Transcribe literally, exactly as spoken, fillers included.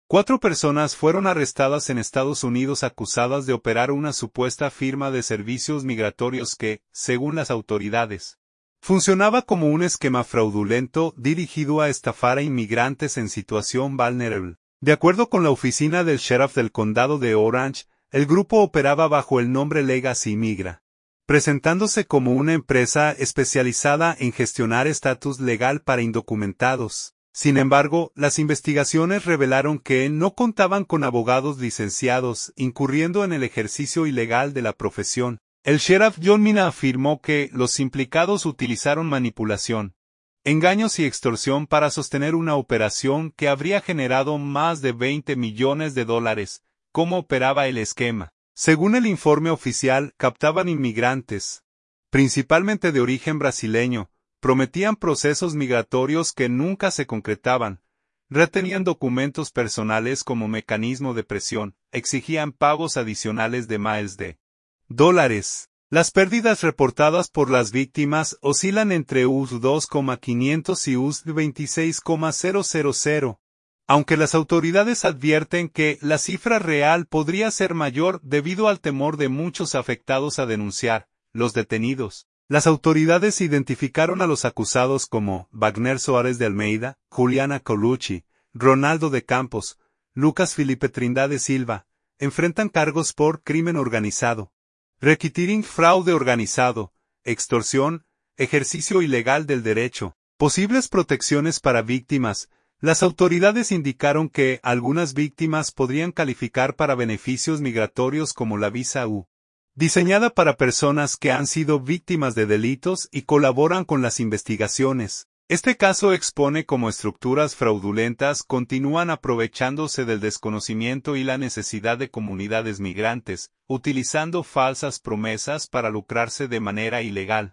Cuatro personas fueron arrestadas en Estados Unidos acusadas de operar una supuesta firma de servicios migratorios que, según las autoridades, funcionaba como un esquema fraudulento dirigido a estafar a inmigrantes en situación vulnerable. De acuerdo con la oficina del sheriff del condado de Orange, el grupo operaba bajo el nombre Legacy Migra, presentándose como una empresa especializada en gestionar estatus legal para indocumentados. Sin embargo, las investigaciones revelaron que no contaban con abogados licenciados, incurriendo en el ejercicio ilegal de la profesión. El sheriff John Mina afirmó que los implicados utilizaron manipulación, engaños y extorsión para sostener una operación que habría generado más de veinte millones de dólares. ¿Cómo operaba el esquema? Según el informe oficial, captaban inmigrantes, principalmente de origen brasileño, prometían procesos migratorios que nunca se concretaban, retenían documentos personales como mecanismo de presión, exigían pagos adicionales de miles de dólares. Las pérdidas reportadas por las víctimas oscilan entre U S dos mil quinientos y U S veintiséis mil. Aunque las autoridades advierten que la cifra real podría ser mayor debido al temor de muchos afectados a denunciar, los detenidos. Las autoridades identificaron a los acusados como Wagner Soares de Almeida, Juliana Colucci, Ronaldo de Campos, Lucas Felipe Trindade Silva. Enfrentan cargos por crimen organizado, racketeering, fraude organizado, extorsión, ejercicio ilegal del derecho, posibles protecciones para víctimas. Las autoridades indicaron que algunas víctimas podrían calificar para beneficios migratorios como la visa U, diseñada para personas que han sido víctimas de delitos y colaboran con las investigaciones. Este caso expone cómo estructuras fraudulentas continúan aprovechándose del desconocimiento y la necesidad de comunidades migrantes, utilizando falsas promesas para lucrarse de manera ilegal.